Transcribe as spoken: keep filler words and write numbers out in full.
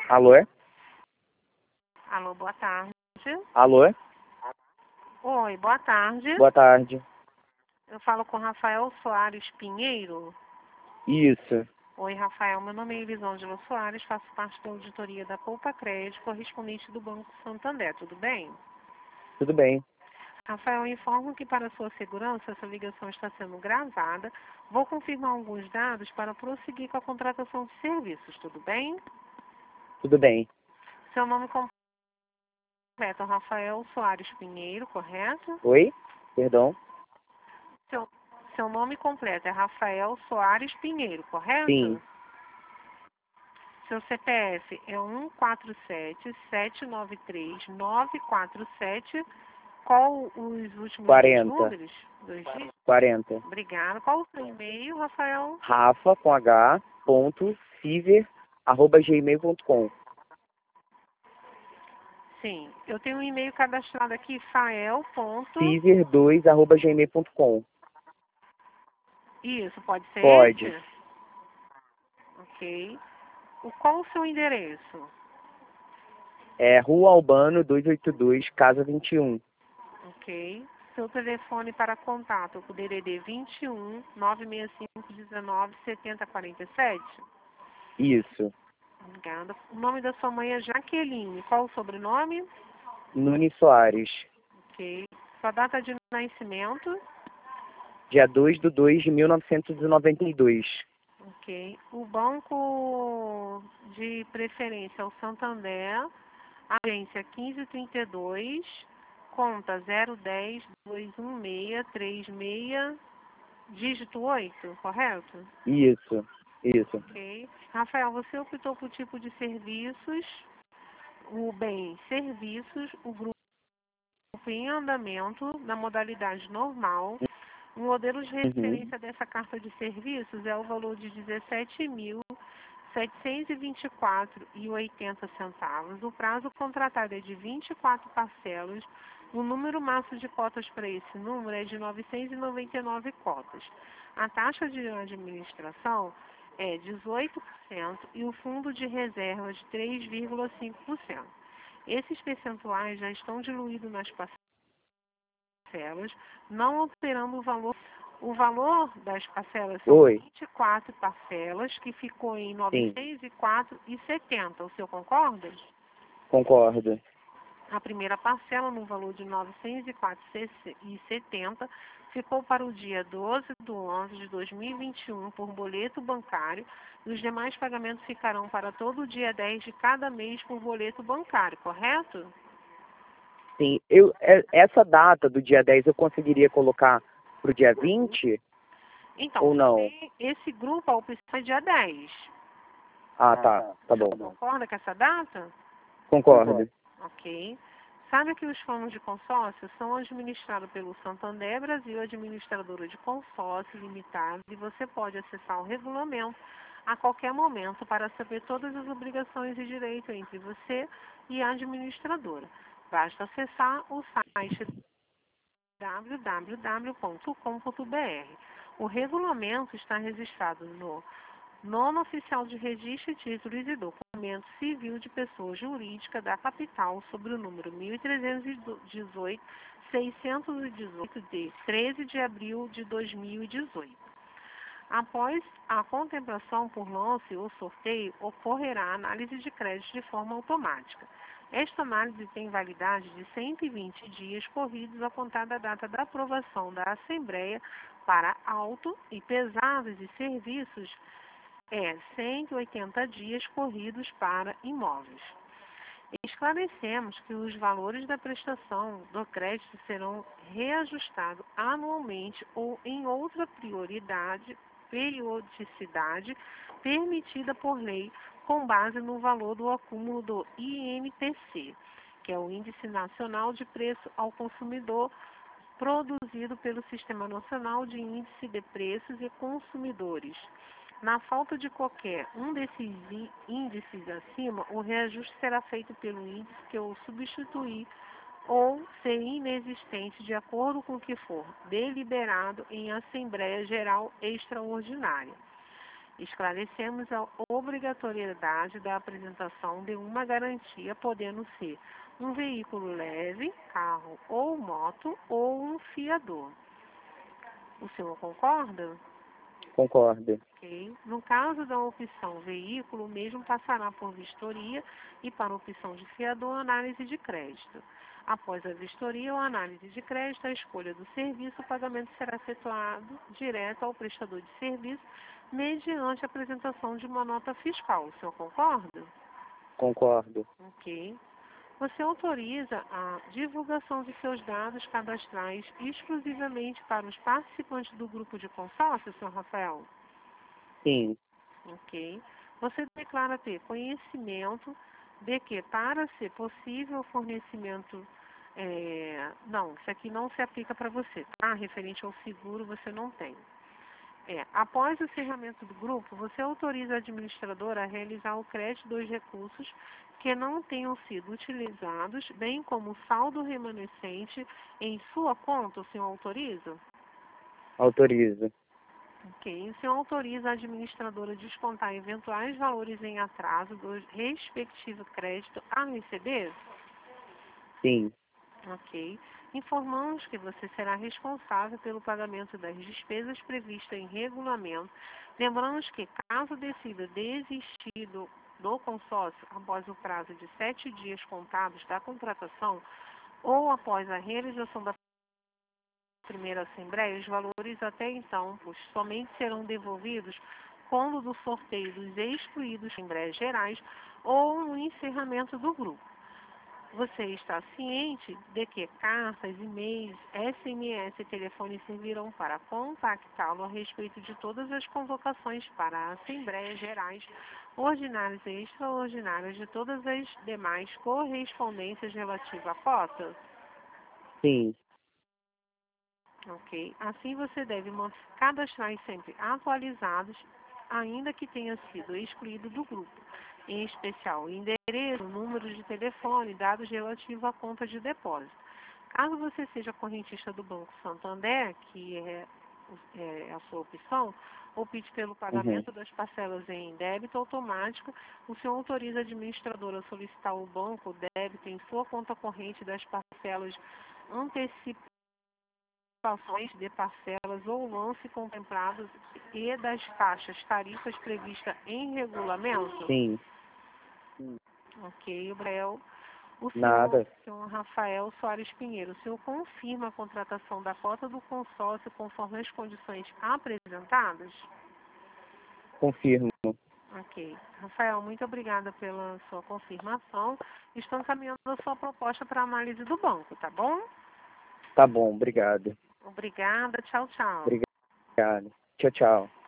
Alô? Alô, boa tarde. Alô? Oi, boa tarde. Boa tarde. Eu falo com Rafael Soares Pinheiro. Isso. Oi, Rafael. Meu nome é Elisângela Soares, faço parte da auditoria da Poupa Crédito, correspondente do Banco Santander. Tudo bem? Tudo bem. Rafael, informo que para sua segurança essa ligação está sendo gravada. Vou confirmar alguns dados para prosseguir com a contratação de serviços. Tudo bem? Tudo bem. Seu nome completo é Rafael Soares Pinheiro, correto? Oi? Perdão? Seu, seu nome completo é Rafael Soares Pinheiro, correto? Sim. Seu C P F é um quatro sete, sete nove três, nove quatro sete. Qual os últimos quarenta. dois números? Dois dígitos? quarenta. Obrigada. Qual o seu e-mail, Rafael? Rafa com H ponto Civer arroba gmail ponto com. Sim. Eu tenho um e-mail cadastrado aqui, fael. Civer dois arroba gmail ponto com. Isso, pode ser Pode. esse? Ok. O, qual o seu endereço? É Rua Albano duzentos e oitenta e dois, Casa vinte e um. Ok. Seu telefone para contato, o D D D vinte e um, nove seis cinco, dezenove, setenta, quarenta e sete? Isso. Obrigada. O nome da sua mãe é Jaqueline. Qual o sobrenome? Nunes Soares. Ok. Sua data de nascimento? Dia dois de dois de mil novecentos e noventa e dois. Ok. O banco de preferência é o Santander, agência quinze trinta e dois, conta zero dez, dois um seis, três seis, dígito oito, correto? Isso. Isso. Ok. Rafael, você optou por tipo de serviços, o bem serviços, o grupo em andamento, na modalidade normal. O modelo de Uhum. referência dessa carta de serviços é o valor de dezessete mil setecentos e vinte e quatro reais e oitenta centavos. O prazo contratado é de vinte e quatro parcelas. O número máximo de cotas para esse número é de novecentas e noventa e nove cotas. A taxa de administração é dezoito por cento e o fundo de reserva de três vírgula cinco por cento. Esses percentuais já estão diluídos nas parcelas, não alterando o valor. O valor das parcelas são Oi. vinte e quatro parcelas, que ficou em Sim. novecentos e quatro reais e setenta centavos. O senhor concorda? Concordo. A primeira parcela, no valor de novecentos e quatro reais e setenta centavos, ficou para o dia doze de onze de dois mil e vinte e um por boleto bancário, e os demais pagamentos ficarão para todo o dia dez de cada mês por boleto bancário, correto? Sim. Eu, é- essa data do dia dez eu conseguiria colocar para o dia vinte Então, ou não? também esse grupo, a opção é dia dez. Ah, tá. Tá O senhor bom. concorda com essa data? Concordo. Ok. Sabe que os fundos de consórcio são administrados pelo Santander Brasil Administradora de Consórcio Limitada, e você pode acessar o regulamento a qualquer momento para saber todas as obrigações e direitos entre você e a administradora. Basta acessar o site w w w ponto com ponto b r. O regulamento está registrado no Nono Oficial de Registro de Títulos e Documento Civil de Pessoa Jurídica da Capital, sobre o número mil trezentos e dezoito, seiscentos e dezoito, de treze de abril de dois mil e dezoito. Após a contemplação por lance ou sorteio, ocorrerá a análise de crédito de forma automática. Esta análise tem validade de cento e vinte dias corridos a contar da data da aprovação da Assembleia para auto e pesados e serviços, é cento e oitenta dias corridos para imóveis. Esclarecemos que os valores da prestação do crédito serão reajustados anualmente ou em outra prioridade, periodicidade permitida por lei, com base no valor do acúmulo do I N P C, que é o Índice Nacional de Preço ao Consumidor, produzido pelo Sistema Nacional de Índice de Preços e Consumidores. Na falta de qualquer um desses índices acima, o reajuste será feito pelo índice que o substituir ou ser inexistente, de acordo com o que for deliberado em Assembleia Geral Extraordinária. Esclarecemos a obrigatoriedade da apresentação de uma garantia, podendo ser um veículo leve, carro ou moto, ou um fiador. O senhor concorda? Concordo. Ok. No caso da opção veículo, o mesmo passará por vistoria e para a opção de fiador, análise de crédito. Após a vistoria ou análise de crédito, a escolha do serviço, o pagamento será efetuado direto ao prestador de serviço, mediante a apresentação de uma nota fiscal. O senhor concorda? Concordo. Ok. Você autoriza a divulgação de seus dados cadastrais exclusivamente para os participantes do grupo de consórcio, senhor Rafael? Sim. Ok. Você declara ter conhecimento de que, para ser possível o fornecimento... É, não, isso aqui não se aplica para você, tá? Referente ao seguro, você não tem. É, após o encerramento do grupo, você autoriza a administradora a realizar o crédito dos recursos que não tenham sido utilizados, bem como o saldo remanescente em sua conta, o senhor autoriza? Autorizo. Ok. O senhor autoriza a administradora a descontar eventuais valores em atraso do respectivo crédito a receber? Sim. Ok. Informamos que você será responsável pelo pagamento das despesas previstas em regulamento. Lembramos que, caso decida desistir do, do consórcio após o prazo de sete dias contados da contratação ou após a realização da primeira assembleia, os valores até então pois, somente serão devolvidos quando do sorteio dos excluídos em assembleias gerais ou no encerramento do grupo. Você está ciente de que cartas, e-mails, S M S e telefone servirão para contactá-lo a respeito de todas as convocações para assembleias gerais, ordinárias e extraordinárias de todas as demais correspondências relativas à cota? Sim. Ok. Assim você deve cadastrar sempre atualizados, ainda que tenha sido excluído do grupo. Em especial, o endereço, número de telefone, dados relativos à conta de depósito. Caso você seja correntista do Banco Santander, que é, é a sua opção, opte pelo pagamento Uhum. das parcelas em débito automático, o senhor autoriza a administradora a solicitar ao banco o débito em sua conta corrente das parcelas antecipadas de parcelas ou lance contemplados e das taxas, tarifas previstas em regulamento? Sim. Ok, Gabriel. O senhor, Nada. senhor Rafael Soares Pinheiro, o senhor confirma a contratação da cota do consórcio conforme as condições apresentadas? Confirmo. Ok. Rafael, muito obrigada pela sua confirmação. Estou encaminhando a sua proposta para análise do banco, tá bom? Tá bom, obrigado. Obrigada. Tchau, tchau. Obrigado. Tchau, tchau.